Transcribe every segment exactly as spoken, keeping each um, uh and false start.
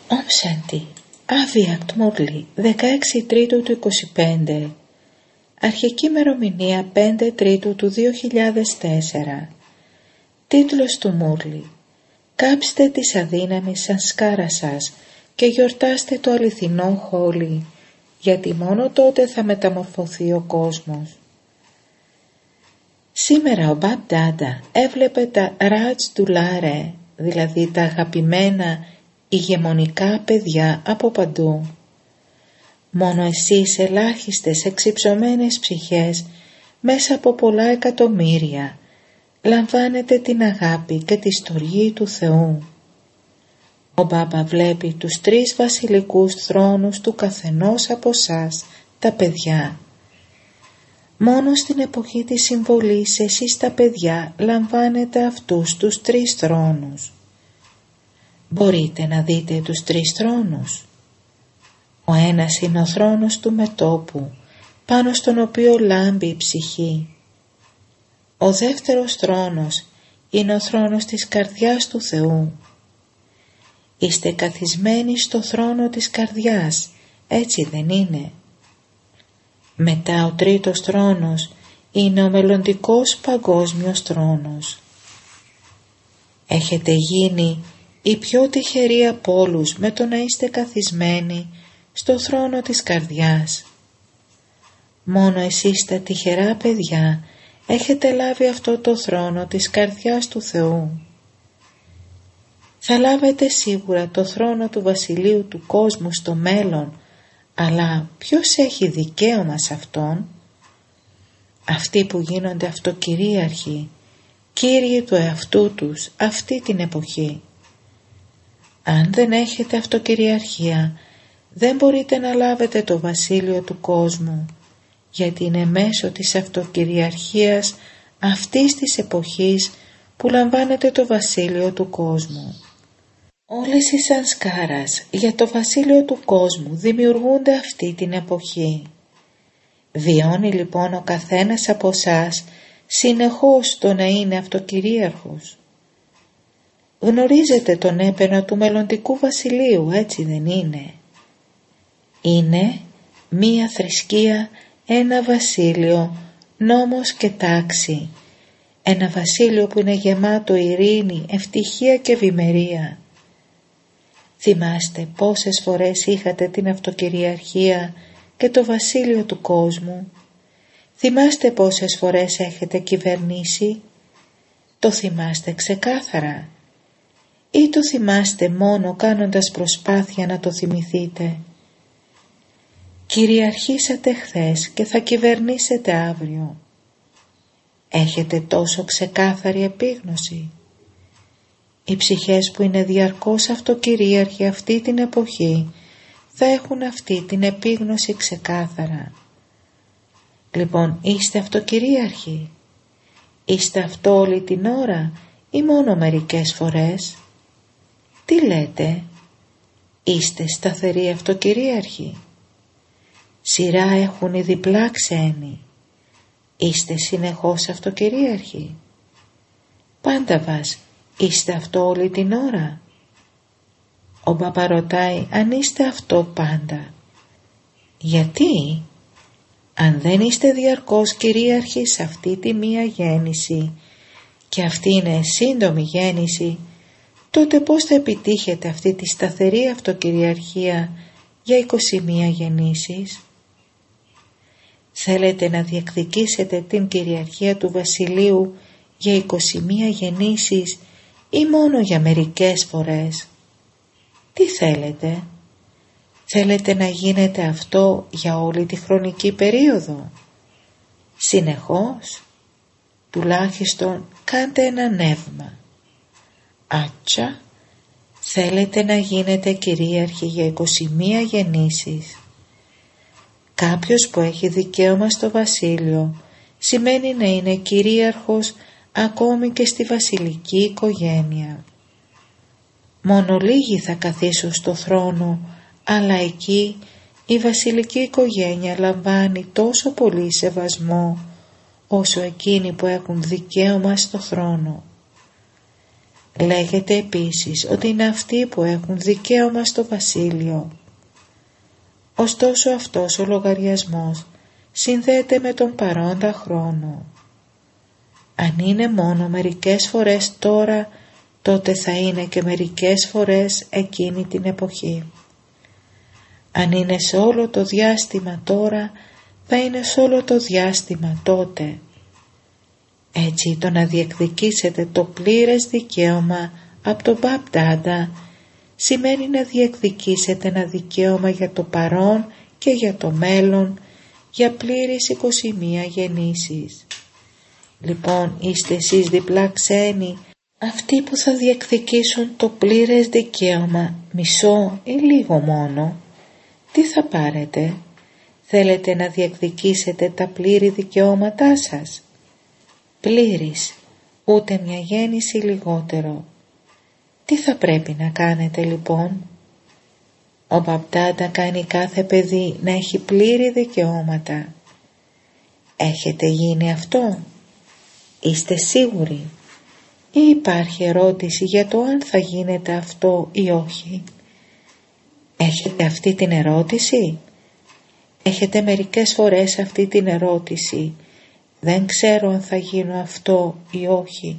Om Shanti. Άβιακτ Μουρλή, δεκαέξι Τρίτου του είκοσι πέντε. Αρχική ημερομηνία πέντε Τρίτου του δύο χιλιάδες τέσσερα. Τίτλος του Μουρλή: Κάψτε τις αδύναμες σανσκάρα σας και γιορτάστε το αληθινό Χόλι, γιατί μόνο τότε θα μεταμορφωθεί ο κόσμος. Σήμερα ο Μπαμπ Ντάντα έβλεπε τα Ράτζ Ντουλάρε, δηλαδή τα αγαπημένα ηγεμονικά παιδιά από παντού. Μόνο εσείς ελάχιστες εξυψωμένες ψυχές μέσα από πολλά εκατομμύρια λαμβάνετε την αγάπη και τη στοργή του Θεού. Ο Μπάμπα βλέπει τους τρεις βασιλικούς θρόνους του καθενός από σας, τα παιδιά. Μόνο στην εποχή της συμβολής εσείς τα παιδιά λαμβάνετε αυτούς τους τρεις θρόνους. Μπορείτε να δείτε τους τρεις θρόνους. Ο ένας είναι ο θρόνος του μετώπου, πάνω στον οποίο λάμπει η ψυχή. Ο δεύτερος θρόνος είναι ο θρόνος της καρδιάς του Θεού. Είστε καθισμένοι στο θρόνο της καρδιάς, έτσι δεν είναι? Μετά ο τρίτος θρόνος είναι ο μελλοντικός παγκόσμιος θρόνος. Έχετε γίνει οι πιο τυχεροί από όλους με το να είστε καθισμένοι στο θρόνο της καρδιάς. Μόνο εσείς τα τυχερά παιδιά έχετε λάβει αυτό το θρόνο της καρδιάς του Θεού. Θα λάβετε σίγουρα το θρόνο του βασιλείου του κόσμου στο μέλλον, αλλά ποιος έχει δικαίωμα σε αυτόν? Αυτοί που γίνονται αυτοκυρίαρχοι, κύριοι του εαυτού τους αυτή την εποχή. Αν δεν έχετε αυτοκυριαρχία, δεν μπορείτε να λάβετε το βασίλειο του κόσμου, γιατί είναι μέσω της αυτοκυριαρχίας αυτής της εποχής που λαμβάνετε το βασίλειο του κόσμου. Όλες οι σανσκάρας για το βασίλειο του κόσμου δημιουργούνται αυτή την εποχή. Βιώνει λοιπόν ο καθένας από εσάς συνεχώς το να είναι αυτοκυρίαρχος. Γνωρίζετε τον έπαινο του μελλοντικού βασιλείου, έτσι δεν είναι? Είναι μία θρησκεία, ένα βασίλειο, νόμος και τάξη. Ένα βασίλειο που είναι γεμάτο ειρήνη, ευτυχία και ευημερία. Θυμάστε πόσες φορές είχατε την αυτοκυριαρχία και το βασίλειο του κόσμου? Θυμάστε πόσες φορές έχετε κυβερνήσει? Το θυμάστε ξεκάθαρα? Ή το θυμάστε μόνο κάνοντας προσπάθεια να το θυμηθείτε? Κυριαρχήσατε χθες και θα κυβερνήσετε αύριο. Έχετε τόσο ξεκάθαρη επίγνωση? Οι ψυχές που είναι διαρκώς αυτοκυρίαρχοι αυτή την εποχή θα έχουν αυτή την επίγνωση ξεκάθαρα. Λοιπόν, είστε αυτοκυρίαρχοι? Είστε αυτό όλη την ώρα ή μόνο μερικές φορές? Τι λέτε? Είστε σταθεροί αυτοκυρίαρχοι? Σειρά έχουν οι διπλά ξένοι. Είστε συνεχώς αυτοκυρίαρχοι? Πάντα vás, είστε αυτό όλη την ώρα? Ο Μπαμπά ρωτάει αν είστε αυτό πάντα. Γιατί? Αν δεν είστε διαρκώς κυρίαρχοι σε αυτή τη μία γέννηση και αυτή είναι σύντομη γέννηση, τότε πώς θα επιτύχετε αυτή τη σταθερή αυτοκυριαρχία για είκοσι μία γεννήσεις? Θέλετε να διεκδικήσετε την κυριαρχία του βασιλείου για είκοσι μία γεννήσεις ή μόνο για μερικές φορές? Τι θέλετε? Θέλετε να γίνετε αυτό για όλη τη χρονική περίοδο? Συνεχώς? Τουλάχιστον κάντε ένα νεύμα. Άτσα, θέλετε να γίνετε κυρίαρχοι για είκοσι μία γεννήσεις. Κάποιος που έχει δικαίωμα στο βασίλειο σημαίνει να είναι κυρίαρχος ακόμη και στη βασιλική οικογένεια. Μόνο λίγοι θα καθίσουν στο θρόνο, αλλά εκεί η βασιλική οικογένεια λαμβάνει τόσο πολύ σεβασμό όσο εκείνοι που έχουν δικαίωμα στο θρόνο. Λέγεται επίσης ότι είναι αυτοί που έχουν δικαίωμα στο βασίλειο. Ωστόσο αυτός ο λογαριασμός συνδέεται με τον παρόντα χρόνο. Αν είναι μόνο μερικές φορές τώρα, τότε θα είναι και μερικές φορές εκείνη την εποχή. Αν είναι σε όλο το διάστημα τώρα, θα είναι σε όλο το διάστημα τότε. Έτσι το να διεκδικήσετε το πλήρες δικαίωμα από τον Μπαπ Ντάντα σημαίνει να διεκδικήσετε ένα δικαίωμα για το παρόν και για το μέλλον, για πλήρεις είκοσι μία γεννήσεις. Λοιπόν, είστε εσείς διπλά ξένοι, αυτοί που θα διεκδικήσουν το πλήρες δικαίωμα, μισό ή λίγο μόνο. Τι θα πάρετε? Θέλετε να διεκδικήσετε τα πλήρη δικαιώματά σας? Πλήρης, ούτε μια γέννηση λιγότερο. Τι θα πρέπει να κάνετε λοιπόν? Ο Μπαπ Ντάντα κάνει κάθε παιδί να έχει πλήρη δικαιώματα. Έχετε γίνει αυτό? Είστε σίγουροι? Ή υπάρχει ερώτηση για το αν θα γίνετε αυτό ή όχι? Έχετε αυτή την ερώτηση? Έχετε μερικές φορές αυτή την ερώτηση: δεν ξέρω αν θα γίνω αυτό ή όχι.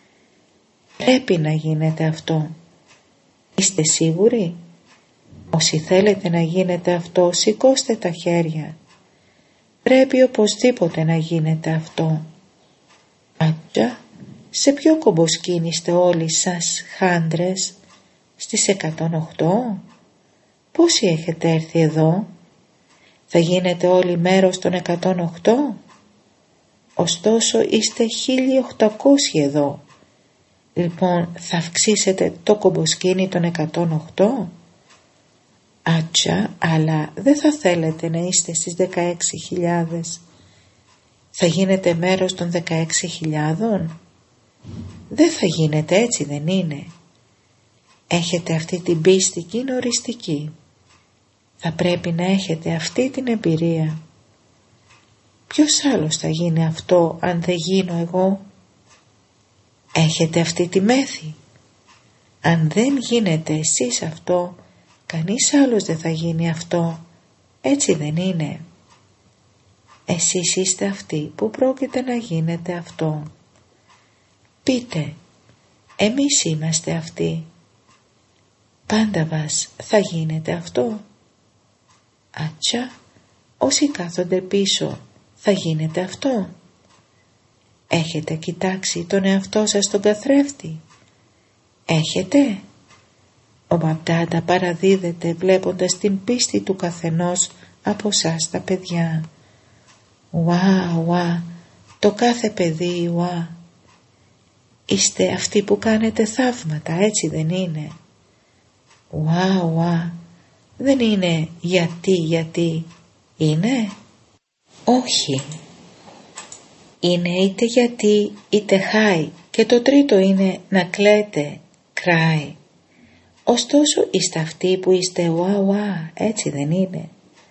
Πρέπει να γίνετε αυτό. Είστε σίγουροι? Όσοι θέλετε να γίνετε αυτό, σηκώστε τα χέρια. Πρέπει οπωσδήποτε να γίνετε αυτό. Άτσα, σε ποιο κομποσκήνι είστε όλοι σας χάντρες? Στις εκατόν οκτώ? Πόσοι έχετε έρθει εδώ? Θα γίνετε όλοι μέρος των εκατόν οκτώ? Ωστόσο είστε χίλια οκτακόσιοι εδώ. Λοιπόν, θα αυξήσετε το κομποσκήνι των εκατόν οκτώ? Άτσα, αλλά δεν θα θέλετε να είστε στις δεκαέξι χιλιάδες? Θα γίνετε μέρος των δεκαέξι χιλιάδων? Δεν θα γίνετε, έτσι δεν είναι? Έχετε αυτή την πίστη και είναι οριστική. Θα πρέπει να έχετε αυτή την εμπειρία. Ποιος άλλος θα γίνει αυτό αν δεν γίνω εγώ? Έχετε αυτή τη μέθη. Αν δεν γίνετε εσείς αυτό, κανείς άλλος δεν θα γίνει αυτό. Έτσι δεν είναι? Εσείς είστε αυτοί που πρόκειται να γίνετε αυτό. Πείτε, εμείς είμαστε αυτοί. Πάνταβας θα γίνετε αυτό. Άτσα, όσοι κάθονται πίσω, θα γίνετε αυτό. Έχετε κοιτάξει τον εαυτό σας στον καθρέφτη? Έχετε? Ο Μπαπ Ντάντα παραδίδεται βλέποντας την πίστη του καθενός από σας τα παιδιά. Ουα, ουα, το κάθε παιδί, ουα. Είστε αυτοί που κάνετε θαύματα, έτσι δεν είναι? Ουα, ουα, δεν είναι γιατί, γιατί, είναι? Όχι. Είναι είτε γιατί είτε χάι, και το τρίτο είναι να κλαίτε, cry. Ωστόσο είστε αυτοί που είστε ουα, ουα, έτσι δεν είναι?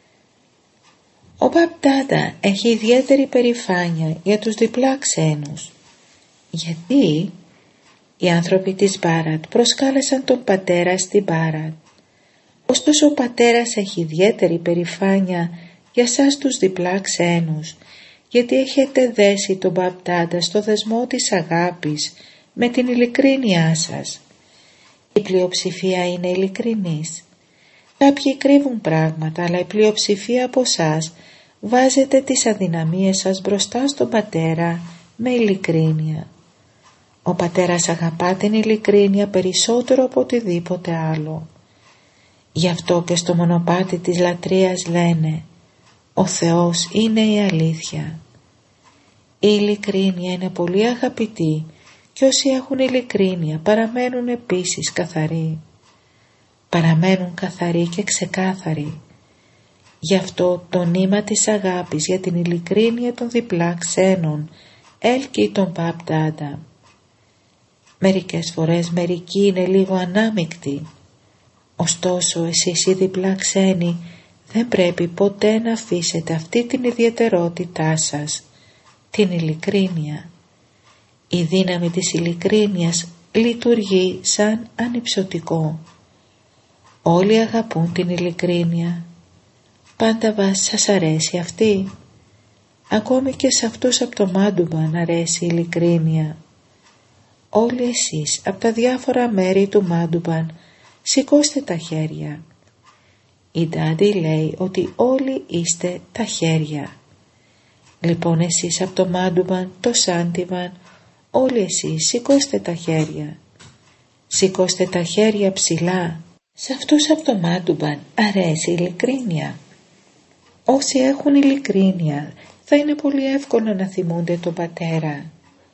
Ο Μπαπ Ντάντα έχει ιδιαίτερη περηφάνεια για τους διπλά ξένους. Γιατί? Οι άνθρωποι της Μπάραντ προσκάλεσαν τον πατέρα στην Μπάραντ. Ωστόσο ο πατέρας έχει ιδιαίτερη περηφάνεια για σας τους διπλά ξένους, γιατί έχετε δέσει τον Μπαπ Ντάντα στο δεσμό της αγάπης με την ειλικρίνειά σας. Η πλειοψηφία είναι ειλικρινής. Κάποιοι κρύβουν πράγματα, αλλά η πλειοψηφία από εσάς βάζετε τις αδυναμίες σας μπροστά στον πατέρα με ειλικρίνεια. Ο πατέρας αγαπά την ειλικρίνεια περισσότερο από οτιδήποτε άλλο. Γι' αυτό και στο μονοπάτι της λατρείας λένε: ο Θεός είναι η αλήθεια. Η ειλικρίνεια είναι πολύ αγαπητή και όσοι έχουν ειλικρίνεια παραμένουν επίσης καθαροί. Παραμένουν καθαροί και ξεκάθαροι. Γι' αυτό το νήμα της αγάπης για την ειλικρίνεια των διπλά ξένων έλκει τον Μπαπ Ντάντα. Μερικές φορές μερικοί είναι λίγο ανάμεικτοι. Ωστόσο εσείς οι διπλά ξένοι δεν πρέπει ποτέ να αφήσετε αυτή την ιδιαιτερότητά σας, την ειλικρίνεια. Η δύναμη της ειλικρίνειας λειτουργεί σαν ανυψωτικό. Όλοι αγαπούν την ειλικρίνεια. Πάντα σας αρέσει αυτή. Ακόμη και σε αυτούς από το Μάντουμπαν αρέσει η ειλικρίνεια. Όλοι εσείς από τα διάφορα μέρη του Μάντουμπαν σηκώστε τα χέρια. Η Ντάντι λέει ότι όλοι είστε τα χέρια. Λοιπόν εσείς από το Μάντουμπαν, το Σάντιβαν, όλοι εσείς σηκώστε τα χέρια. Σηκώστε τα χέρια ψηλά. Σε αυτούς από το Μάντουμπαν αρέσει η ειλικρίνεια. Όσοι έχουν ειλικρίνεια θα είναι πολύ εύκολο να θυμούνται τον πατέρα.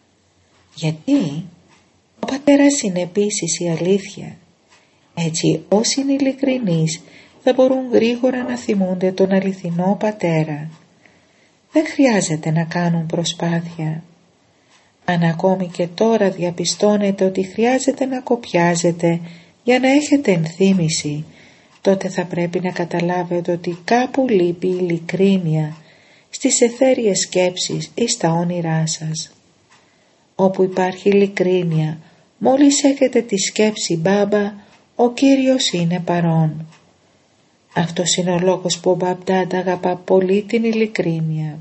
Γιατί ο πατέρας είναι επίσης η αλήθεια. Έτσι όσοι είναι ειλικρινείς θα μπορούν γρήγορα να θυμούνται τον αληθινό πατέρα. Δεν χρειάζεται να κάνουν προσπάθεια. Αν ακόμη και τώρα διαπιστώνετε ότι χρειάζεται να κοπιάζετε για να έχετε ενθύμηση, τότε θα πρέπει να καταλάβετε ότι κάπου λείπει η ειλικρίνεια στις αιθέριες σκέψεις ή στα όνειρά σας. Όπου υπάρχει ειλικρίνεια, μόλις έχετε τη σκέψη «Μπάμπα», ο Κύριος είναι παρόν. Αυτός είναι ο λόγος που ο Μπαπτάντα αγαπά πολύ την ειλικρίνεια.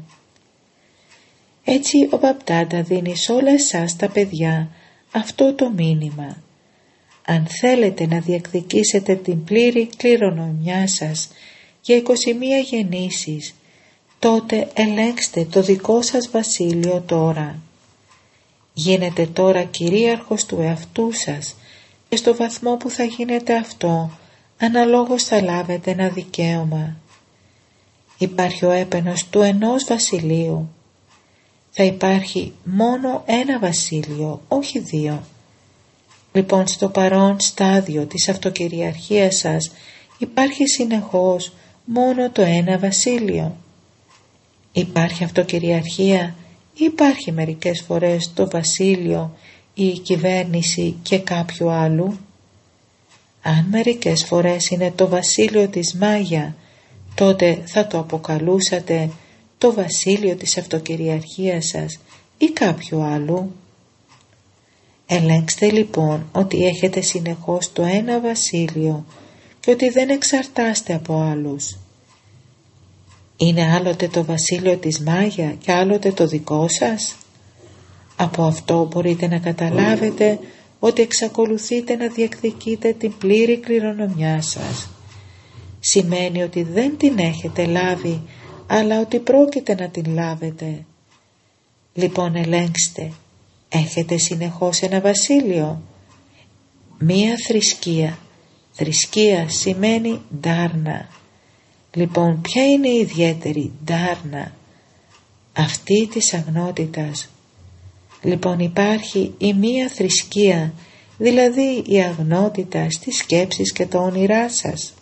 Έτσι ο Μπαπτάντα δίνει σε όλα εσάς τα παιδιά αυτό το μήνυμα. Αν θέλετε να διεκδικήσετε την πλήρη κληρονομιά σας για είκοσι μία γεννήσεις, τότε ελέγξτε το δικό σας βασίλειο τώρα. Γίνετε τώρα κυρίαρχος του εαυτού σας και στο βαθμό που θα γίνετε αυτό, αναλόγως θα λάβετε ένα δικαίωμα. Υπάρχει ο έπαινος του ενός βασιλείου. Θα υπάρχει μόνο ένα βασίλειο, όχι δύο. Λοιπόν, στο παρόν στάδιο της αυτοκυριαρχίας σας υπάρχει συνεχώς μόνο το ένα βασίλειο. Υπάρχει αυτοκυριαρχία ή υπάρχει μερικές φορές το βασίλειο ή η κυβέρνηση και κάποιου άλλου? Αν μερικές φορές είναι το βασίλειο της Μάγια, τότε θα το αποκαλούσατε το βασίλειο της αυτοκυριαρχίας σας ή κάποιου άλλου? Ελέγξτε λοιπόν ότι έχετε συνεχώς το ένα βασίλειο και ότι δεν εξαρτάστε από άλλους. Είναι άλλοτε το βασίλειο της Μάγια και άλλοτε το δικό σας? Από αυτό μπορείτε να καταλάβετε ότι εξακολουθείτε να διεκδικείτε την πλήρη κληρονομιά σας. Σημαίνει ότι δεν την έχετε λάβει, αλλά ότι πρόκειται να την λάβετε. Λοιπόν, ελέγξτε. Έχετε συνεχώς ένα βασίλειο? Μία θρησκεία. Θρησκεία σημαίνει ντάρνα. Λοιπόν, ποια είναι η ιδιαίτερη ντάρνα? Αυτή της αγνότητας. Λοιπόν, υπάρχει η μία θρησκεία, δηλαδή η αγνότητα στις σκέψεις και τα όνειρά σας.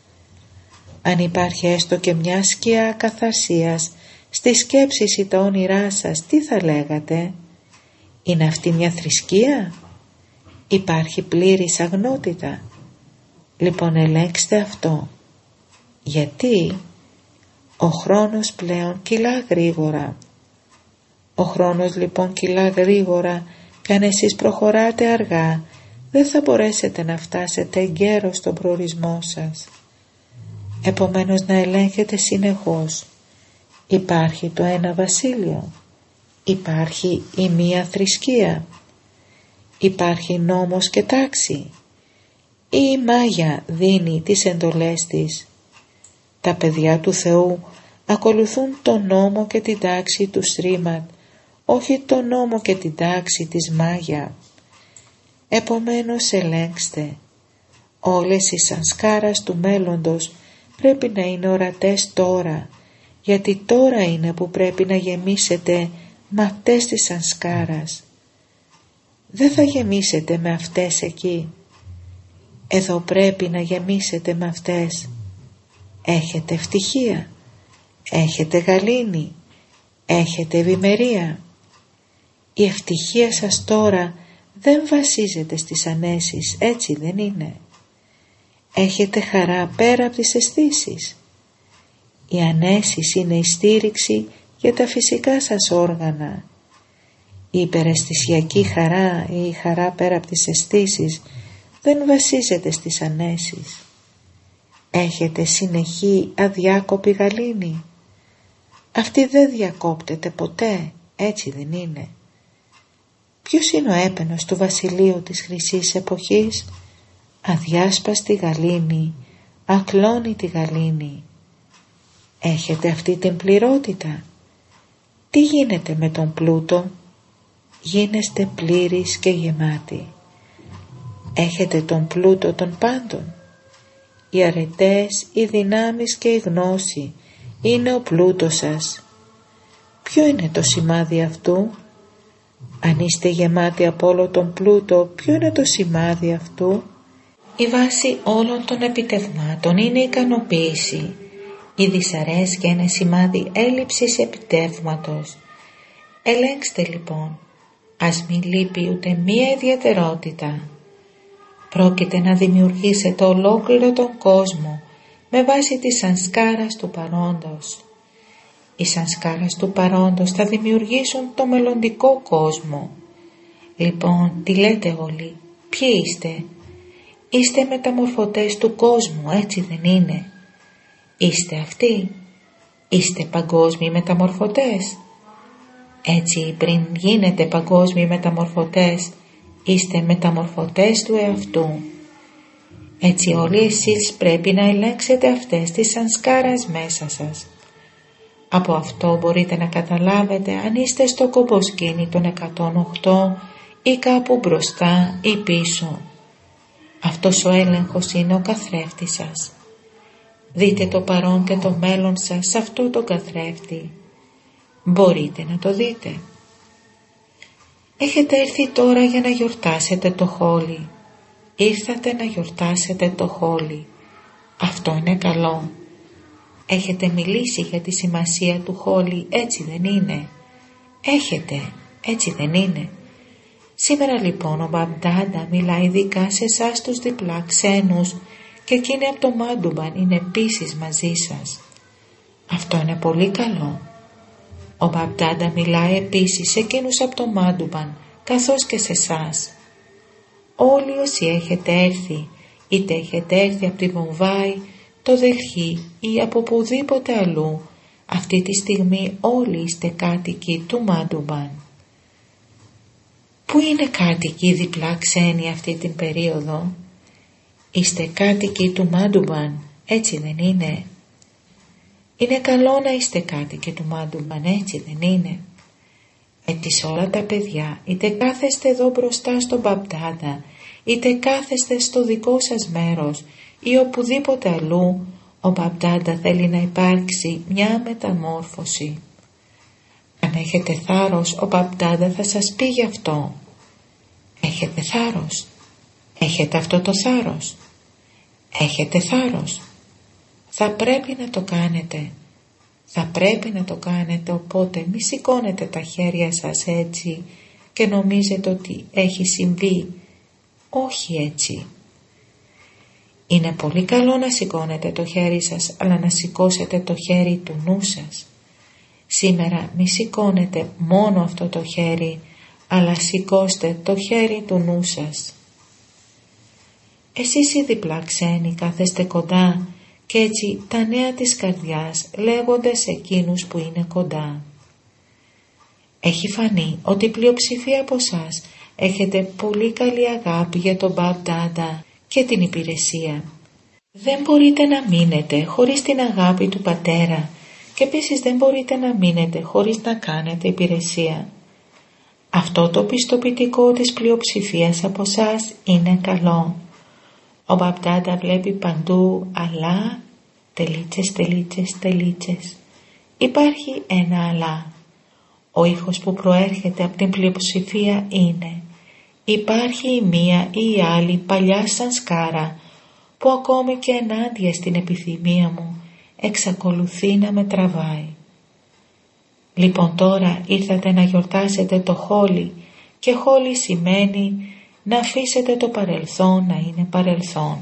Αν υπάρχει έστω και μια σκιά καθαρσίας στις σκέψεις ή τα όνειρά σας, τι θα λέγατε? Είναι αυτή μια θρησκεία? Υπάρχει πλήρης αγνότητα? Λοιπόν, ελέγξτε αυτό. Γιατί ο χρόνος πλέον κυλά γρήγορα. Ο χρόνος λοιπόν κυλά γρήγορα και αν εσείς προχωράτε αργά, δεν θα μπορέσετε να φτάσετε εγκαίρως στον προορισμό σας. Επομένως να ελέγχετε συνεχώς. Υπάρχει το ένα βασίλειο. Υπάρχει η μία θρησκεία. Υπάρχει νόμος και τάξη. Ή η Μάγια δίνει τις εντολές της. Τα παιδιά του Θεού ακολουθούν τον νόμο και την τάξη του Σρίμαντ, όχι τον νόμο και την τάξη της Μάγια. Επομένως ελέγξτε. Όλες οι σανσκάρας του μέλλοντος πρέπει να είναι ορατές τώρα, γιατί τώρα είναι που πρέπει να γεμίσετε με αυτές τις σανσκάρας. Δεν θα γεμίσετε με αυτές εκεί. Εδώ πρέπει να γεμίσετε με αυτές. Έχετε ευτυχία, έχετε γαλήνη, έχετε ευημερία. Η ευτυχία σας τώρα δεν βασίζεται στις ανέσεις, έτσι δεν είναι? Έχετε χαρά πέρα από τις αισθήσεις. Οι ανέσεις είναι η στήριξη για τα φυσικά σας όργανα. Η υπεραισθησιακή χαρά ή η χαρά πέρα από τις αισθήσεις δεν βασίζεται στις ανέσεις. Έχετε συνεχή αδιάκοπη γαλήνη. Αυτή δεν διακόπτεται ποτέ, έτσι δεν είναι? Ποιος είναι ο έπαινος του βασιλείου της χρυσής εποχής? Αδιάσπαστη γαλήνη, ακλόνητη γαλήνη. Έχετε αυτή την πληρότητα. Τι γίνεται με τον πλούτο? Γίνεστε πλήρης και γεμάτοι. Έχετε τον πλούτο των πάντων. Οι αρετές, οι δυνάμεις και η γνώση είναι ο πλούτος σας. Ποιο είναι το σημάδι αυτού? Αν είστε γεμάτοι από όλο τον πλούτο, ποιο είναι το σημάδι αυτού? Η βάση όλων των επιτευγμάτων είναι η ικανοποίηση. Η δυσαρέσκεια είναι σημάδι έλλειψης επιτεύγματος. Ελέγξτε λοιπόν, ας μην λείπει ούτε μία ιδιαιτερότητα. Πρόκειται να δημιουργήσετε ολόκληρο τον κόσμο με βάση τη σανσκάρας του παρόντος. Οι σανσκάρας του παρόντος θα δημιουργήσουν το μελλοντικό κόσμο. Λοιπόν, τι λέτε όλοι, ποιοι είστε? Είστε μεταμορφωτές του κόσμου, έτσι δεν είναι? Είστε αυτοί? Είστε παγκόσμιοι μεταμορφωτές? Έτσι πριν γίνετε παγκόσμιοι μεταμορφωτές, είστε μεταμορφωτές του εαυτού. Έτσι όλοι εσείς πρέπει να ελέγξετε αυτές τις σανσκάρας μέσα σας. Από αυτό μπορείτε να καταλάβετε αν είστε στο κομποσκήνι των εκατόν οκτώ ή κάπου μπροστά ή πίσω. Αυτός ο έλεγχος είναι ο καθρέφτης σας. Δείτε το παρόν και το μέλλον σας σε αυτό το καθρέφτη. Μπορείτε να το δείτε. Έχετε έρθει τώρα για να γιορτάσετε το Χόλι. Ήρθατε να γιορτάσετε το Χόλι. Αυτό είναι καλό. Έχετε μιλήσει για τη σημασία του Χόλι, έτσι δεν είναι? Έχετε, έτσι δεν είναι? Σήμερα λοιπόν ο Μπαμπ-Ντάντα μιλάει ειδικά σε εσάς τους διπλά ξένους και εκείνοι από το Μάντουμπαν είναι επίσης μαζί σας. Αυτό είναι πολύ καλό. Ο Μπαμπ-Ντάντα μιλάει επίσης σε εκείνους από το Μάντουμπαν καθώς και σε εσάς. Όλοι όσοι έχετε έρθει, είτε έχετε έρθει από τη Βομβάη, το Δελχή ή από οπουδήποτε αλλού, αυτή τη στιγμή όλοι είστε κάτοικοι του Μάντουμπαν. Πού είναι κάτοικοι οι διπλά ξένοι αυτή την περίοδο? Είστε κάτοικοι του Μάντουμπαν, έτσι δεν είναι? Είναι καλό να είστε κάτοικοι του Μάντουμπαν, έτσι δεν είναι? Έτσι όλα τα παιδιά, είτε κάθεστε εδώ μπροστά στον Μπαμπ-Ντάντα, είτε κάθεστε στο δικό σας μέρος ή οπουδήποτε αλλού, ο Μπαμπ-Ντάντα θέλει να υπάρξει μια μεταμόρφωση. Αν έχετε θάρρος, ο Μπαμπ-Ντάντα θα σας πει γι' αυτό. Έχετε θάρρος? Έχετε αυτό το θάρρος? Έχετε θάρρος? Θα πρέπει να το κάνετε. Θα πρέπει να το κάνετε, οπότε μη σηκώνετε τα χέρια σας έτσι και νομίζετε ότι έχει συμβεί. Όχι έτσι. Είναι πολύ καλό να σηκώνετε το χέρι σας, αλλά να σηκώσετε το χέρι του νου σας. Σήμερα μη σηκώνετε μόνο αυτό το χέρι, αλλά σηκώστε το χέρι του νου σας. Εσείς οι διπλά ξένοι κάθεστε κοντά και έτσι τα νέα της καρδιάς λέγονται σε εκείνους που είναι κοντά. Έχει φανεί ότι η πλειοψηφία από εσάς έχετε πολύ καλή αγάπη για τον Μπαμπ-Ντάντα και την υπηρεσία. Δεν μπορείτε να μείνετε χωρίς την αγάπη του πατέρα και επίσης δεν μπορείτε να μείνετε χωρίς να κάνετε υπηρεσία. Αυτό το πιστοποιητικό της πλειοψηφίας από εσάς είναι καλό. Ο Μπαμπ-Ντάντα βλέπει παντού αλλά, τελίτσες, τελίτσες, τελίτσες. Υπάρχει ένα αλλά. Ο ήχος που προέρχεται από την πλειοψηφία είναι: υπάρχει η μία ή η άλλη παλιά σανσκάρα που ακόμη και ενάντια στην επιθυμία μου εξακολουθεί να με τραβάει. Λοιπόν τώρα ήρθατε να γιορτάσετε το Χόλι και Χόλι σημαίνει να αφήσετε το παρελθόν να είναι παρελθόν.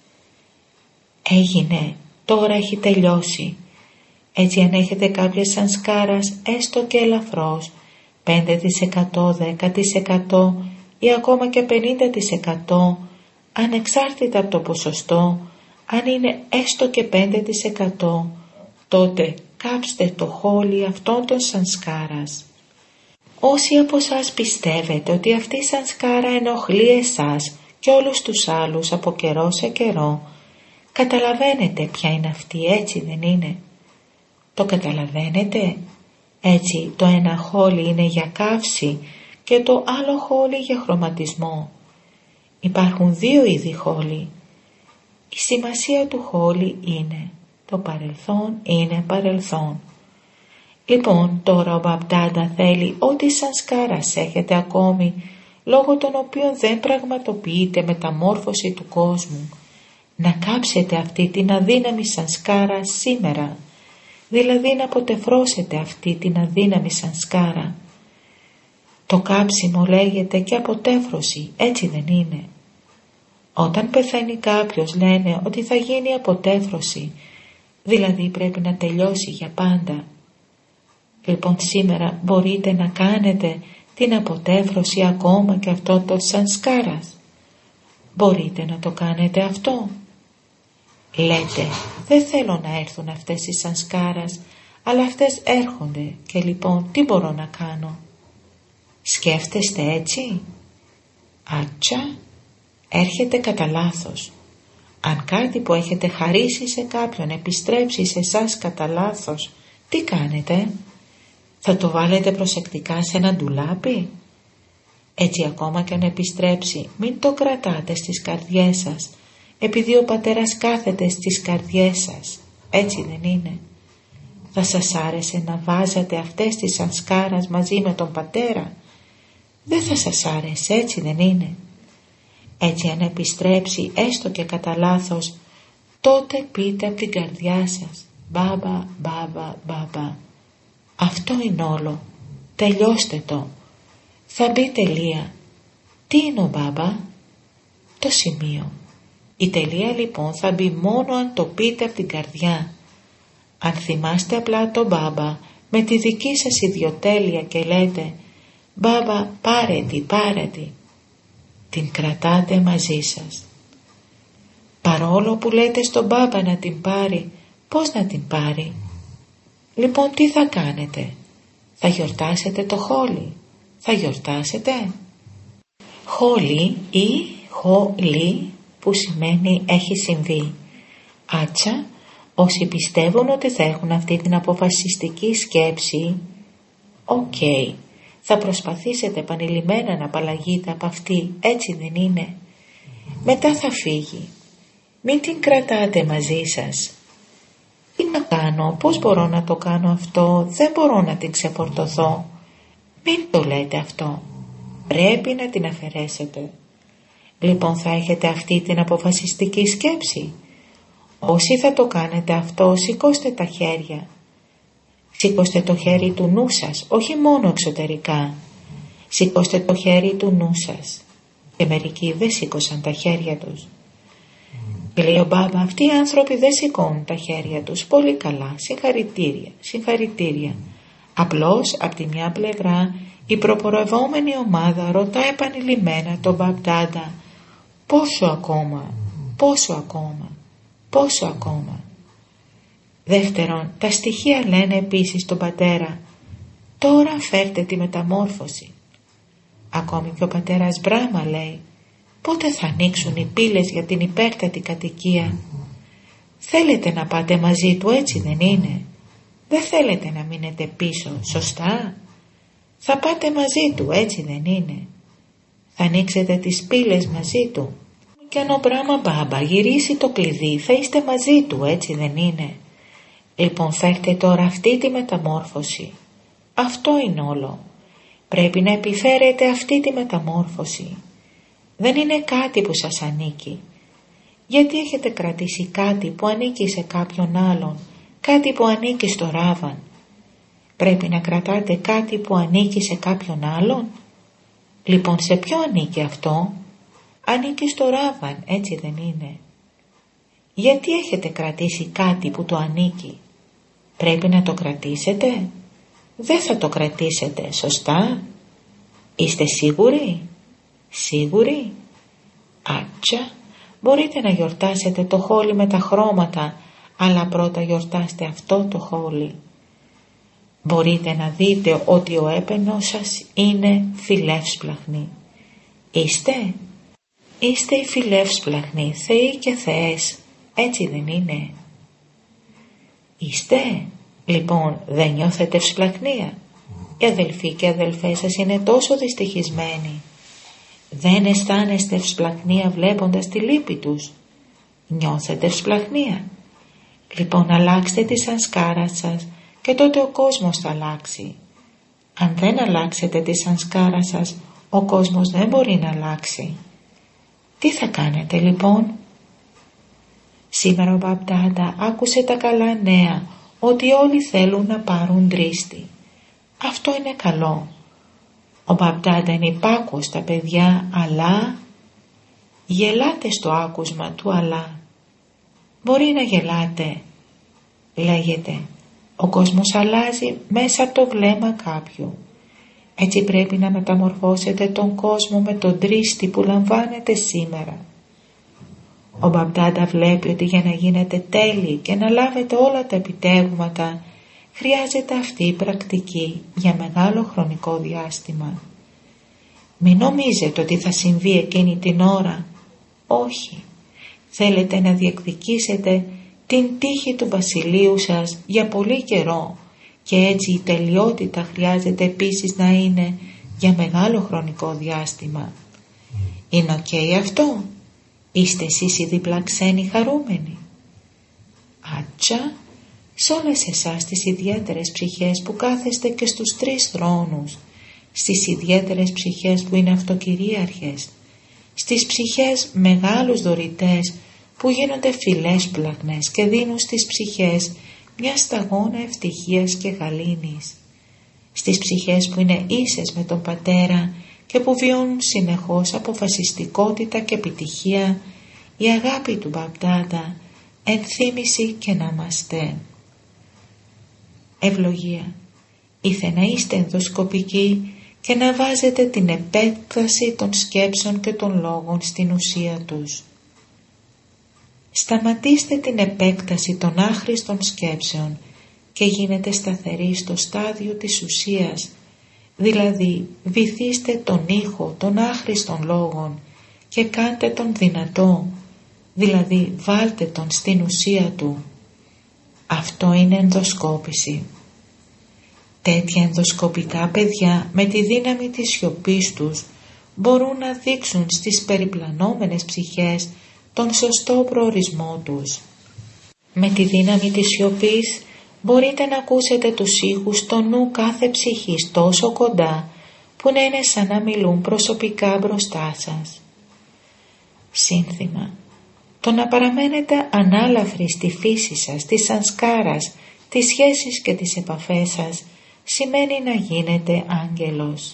Έγινε, τώρα έχει τελειώσει. Έτσι αν έχετε κάποια σανσκάρας έστω και ελαφρώς, πέντε τοις εκατό, δέκα τοις εκατό ή ακόμα και πενήντα τοις εκατό, ανεξάρτητα από το ποσοστό, αν είναι έστω και πέντε τοις εκατό, τότε κάψτε το χόλι αυτόν των σανσκάρας. Όσοι από εσάς πιστεύετε ότι αυτή η σανσκάρα ενοχλεί εσάς και όλους τους άλλους από καιρό σε καιρό, καταλαβαίνετε ποια είναι αυτή, έτσι δεν είναι? Το καταλαβαίνετε? Έτσι το ένα χόλι είναι για καύση και το άλλο χόλι για χρωματισμό. Υπάρχουν δύο είδη χόλι. Η σημασία του χόλι είναι το παρελθόν είναι παρελθόν. Λοιπόν, τώρα ο Μπαπ-Ντάντα θέλει ό,τι σανσκάρας έχετε ακόμη, λόγω των οποίων δεν πραγματοποιείται μεταμόρφωση του κόσμου, να κάψετε αυτή την αδύναμη σανσκάρα σήμερα, δηλαδή να αποτεφρώσετε αυτή την αδύναμη σανσκάρα. Το κάψιμο λέγεται και αποτέφρωση, έτσι δεν είναι? Όταν πεθαίνει κάποιος λένε ότι θα γίνει αποτέφρωση, δηλαδή πρέπει να τελειώσει για πάντα. Λοιπόν, σήμερα μπορείτε να κάνετε την αποτέφρωση ακόμα και αυτό το σανσκάρας. Μπορείτε να το κάνετε αυτό? Λέτε, δεν θέλω να έρθουν αυτές οι σανσκάρας, αλλά αυτές έρχονται και λοιπόν τι μπορώ να κάνω? Σκέφτεστε έτσι? Άτσα, έρχεται κατά λάθος. Αν κάτι που έχετε χαρίσει σε κάποιον επιστρέψει σε εσάς κατά λάθος, τι κάνετε? Θα το βάλετε προσεκτικά σε ένα ντουλάπι? Έτσι ακόμα και αν επιστρέψει, μην το κρατάτε στις καρδιές σας, επειδή ο πατέρας κάθεται στις καρδιές σας, έτσι δεν είναι? Θα σας άρεσε να βάζατε αυτές τις σανσκάρας μαζί με τον πατέρα? Δεν θα σας άρεσε, έτσι δεν είναι? Έτσι αν επιστρέψει έστω και κατά λάθος, τότε πείτε από την καρδιά σας «Μπάμπα, μπάμπα, μπάμπα». Αυτό είναι όλο. Τελειώστε το. Θα μπει τελεία. Τι είναι ο μπάμπα? Το σημείο. Η τελεία λοιπόν θα μπει μόνο αν το πείτε από την καρδιά. Αν θυμάστε απλά τον μπάμπα με τη δική σας ιδιοτέλεια και λέτε «Μπάμπα, πάρε τη, πάρε τη», την κρατάτε μαζί σας. Παρόλο που λέτε στον μπάμπα να την πάρει, πώς να την πάρει? Λοιπόν, τι θα κάνετε? Θα γιορτάσετε το χόλι? Θα γιορτάσετε? Χόλι ή χολί που σημαίνει έχει συμβεί. Άτσα, όσοι πιστεύουν ότι θα έχουν αυτή την αποφασιστική σκέψη, οκ, okay, θα προσπαθήσετε επανειλημμένα να απαλλαγείτε από αυτή, έτσι δεν είναι? Μετά θα φύγει. Μην την κρατάτε μαζί σας. Τι να κάνω, πώς μπορώ να το κάνω αυτό, δεν μπορώ να την ξεφορτωθώ. Μην το λέτε αυτό. Πρέπει να την αφαιρέσετε. Λοιπόν, θα έχετε αυτή την αποφασιστική σκέψη. Όσοι θα το κάνετε αυτό, σηκώστε τα χέρια. Σηκώστε το χέρι του νου σας, όχι μόνο εξωτερικά. Σηκώστε το χέρι του νου σας. Και μερικοί δεν σήκωσαν τα χέρια τους. Και λέει ο μπάμπα, αυτοί οι άνθρωποι δεν σηκώνουν τα χέρια τους. Πολύ καλά, συγχαρητήρια, συγχαρητήρια. Απλώς, από τη μια πλευρά, η προπορευόμενη ομάδα ρωτά επανειλημμένα τον Μπαπ-Ντάντα, πόσο ακόμα, πόσο ακόμα, πόσο ακόμα. Δεύτερον, τα στοιχεία λένε επίσης στον πατέρα, τώρα φέρτε τη μεταμόρφωση. Ακόμη και ο πατέρας Μπράμα λέει, πότε θα ανοίξουν οι πύλες για την υπέρτατη κατοικία? Θέλετε να πάτε μαζί του, έτσι δεν είναι? Δεν θέλετε να μείνετε πίσω, σωστά? Θα πάτε μαζί του, έτσι δεν είναι? Θα ανοίξετε τις πύλες μαζί του. Και αν ο Μπράμα Μπάμπα γυρίσει το κλειδί, θα είστε μαζί του, έτσι δεν είναι? Λοιπόν, φέρτε τώρα αυτή τη μεταμόρφωση. Αυτό είναι όλο. Πρέπει να επιφέρετε αυτή τη μεταμόρφωση. Δεν είναι κάτι που σας ανήκει. Γιατί έχετε κρατήσει κάτι που ανήκει σε κάποιον άλλον, κάτι που ανήκει στο Ράβαν? Πρέπει να κρατάτε κάτι που ανήκει σε κάποιον άλλον. Λοιπόν, σε ποιο ανήκει αυτό? Ανήκει στο Ράβαν, έτσι δεν είναι? Γιατί έχετε κρατήσει κάτι που το ανήκει? Πρέπει να το κρατήσετε. δεν θα το κρατήσετε, σωστά? Είστε σίγουροι? Σίγουροι? Άτσα, μπορείτε να γιορτάσετε το χόλι με τα χρώματα, αλλά πρώτα γιορτάστε αυτό το χόλι. Μπορείτε να δείτε ότι ο έπαινος σας είναι φιλεύσπλαχνοι. Είστε? Είστε οι φιλεύσπλαχνοι, θεοί και θεές, έτσι δεν είναι? Είστε? Λοιπόν, δεν νιώθετε ευσπλαχνία? Οι αδελφοί και αδελφές σας είναι τόσο δυστυχισμένοι. Δεν αισθάνεστε ευσπλαχνία βλέποντας τη λύπη τους? Νιώθετε ευσπλαχνία? Λοιπόν, αλλάξτε τη σανσκάρα σας και τότε ο κόσμος θα αλλάξει. Αν δεν αλλάξετε τη σανσκάρα σας, ο κόσμος δεν μπορεί να αλλάξει. Τι θα κάνετε λοιπόν? Σήμερα ο Μπαπ-Ντάντα άκουσε τα καλά νέα ότι όλοι θέλουν να πάρουν δρίστη. Αυτό είναι καλό. Ο Μπαπ-Ντάντα είναι υπάκουος στα παιδιά, αλλά γελάτε στο άκουσμα του αλλά. Μπορεί να γελάτε. Λέγεται, ο κόσμος αλλάζει μέσα από το βλέμμα κάποιου. Έτσι πρέπει να μεταμορφώσετε τον κόσμο με τον δρίστη που λαμβάνετε σήμερα. Ο Μπαπ-Ντάντα βλέπει ότι για να γίνετε τέλειοι και να λάβετε όλα τα επιτεύγματα χρειάζεται αυτή η πρακτική για μεγάλο χρονικό διάστημα. Μην νομίζετε ότι θα συμβεί εκείνη την ώρα. Όχι. Θέλετε να διεκδικήσετε την τύχη του βασιλείου σας για πολύ καιρό και έτσι η τελειότητα χρειάζεται επίσης να είναι για μεγάλο χρονικό διάστημα. Είναι οκ okay αυτό? Είστε εσείς οι διπλά ξένοι χαρούμενοι? Άτσα, σε όλες εσάς τις ιδιαίτερες ψυχές που κάθεστε και στους τρεις θρόνους, στις ιδιαίτερες ψυχές που είναι αυτοκυρίαρχες, στις ψυχές μεγάλους δωρητές που γίνονται φιλέσπλαχνες και δίνουν στις ψυχές μια σταγόνα ευτυχίας και γαλήνης, στις ψυχές που είναι ίσες με τον Πατέρα και που βιώνουν συνεχώς αποφασιστικότητα και επιτυχία, η αγάπη του Μπαπ-Ντάντα, ενθύμηση και ναμαστέ. Ευλογία. Ήθε να είστε ενδοσκοπικοί και να βάζετε την επέκταση των σκέψεων και των λόγων στην ουσία τους. Σταματήστε την επέκταση των άχρηστων σκέψεων και γίνετε σταθεροί στο στάδιο της ουσίας, δηλαδή βυθίστε τον ήχο των άχρηστων λόγων και κάντε τον δυνατό, δηλαδή βάλτε τον στην ουσία του. Αυτό είναι ενδοσκόπηση. Τέτοια ενδοσκοπικά παιδιά με τη δύναμη της σιωπής τους μπορούν να δείξουν στις περιπλανόμενες ψυχές τον σωστό προορισμό τους. Με τη δύναμη της σιωπής μπορείτε να ακούσετε τους ήχους στο νου κάθε ψυχής τόσο κοντά που να είναι σαν να μιλούν προσωπικά μπροστά σας. Σύνθημα. Το να παραμένετε ανάλαφροι στη φύση σας, της σανσκάρας, τις σχέσεις και τις επαφές σας σημαίνει να γίνετε άγγελος.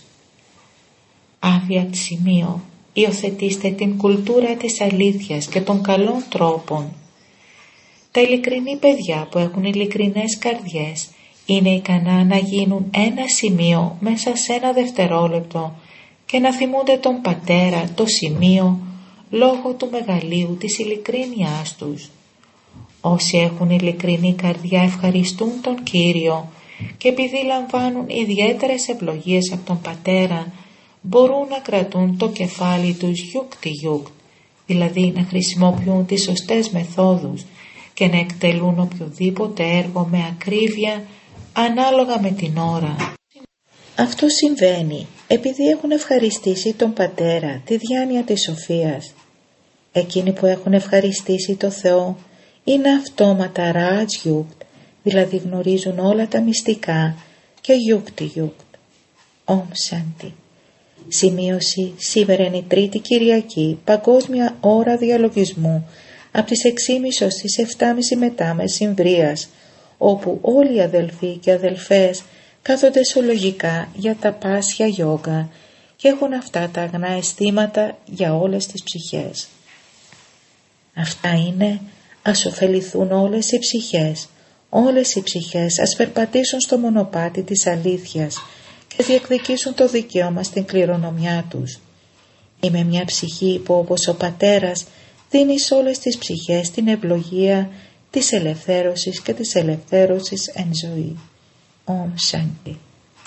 Άβιακ σημείο. Υιοθετήστε την κουλτούρα της αλήθειας και των καλών τρόπων. Τα ειλικρινή παιδιά που έχουν ειλικρινές καρδιές είναι ικανά να γίνουν ένα σημείο μέσα σε ένα δευτερόλεπτο και να θυμούνται τον Πατέρα το σημείο λόγω του μεγαλείου της ειλικρίνειάς τους. Όσοι έχουν ειλικρινή καρδιά ευχαριστούν τον Κύριο και επειδή λαμβάνουν ιδιαίτερες ευλογίες από τον Πατέρα μπορούν να κρατούν το κεφάλι τους γιούκτι γιούκτ, δηλαδή να χρησιμοποιούν τις σωστές μεθόδους και να εκτελούν οποιοδήποτε έργο με ακρίβεια ανάλογα με την ώρα. Αυτό συμβαίνει επειδή έχουν ευχαριστήσει τον Πατέρα, τη διάνοια της σοφίας. Εκείνοι που έχουν ευχαριστήσει το Θεό είναι αυτόματα ράτζ γιούκτ, δηλαδή γνωρίζουν όλα τα μυστικά και γιούκτι γιούκτ. Ομ Σάντι. Σημείωση. Σήμερα είναι η Τρίτη Κυριακή, παγκόσμια ώρα διαλογισμού, από τις έξι και μισή ως τις επτά και μισή μετά μεσημβρίας, όπου όλοι οι αδελφοί και αδελφές κάθονται σολογικά για τα πάσια γιόγκα και έχουν αυτά τα αγνά αισθήματα για όλες τις ψυχές. Αυτά είναι ας ωφεληθούν όλες οι ψυχές, Όλες οι ψυχές ας περπατήσουν στο μονοπάτι της αλήθειας και διεκδικήσουν το δικαίωμα στην κληρονομιά τους. Είμαι μια ψυχή που όπως ο Πατέρας δίνει σε όλες τις ψυχές την ευλογία της ελευθέρωσης και της ελευθέρωσης εν ζωή. Ομ Σάντι.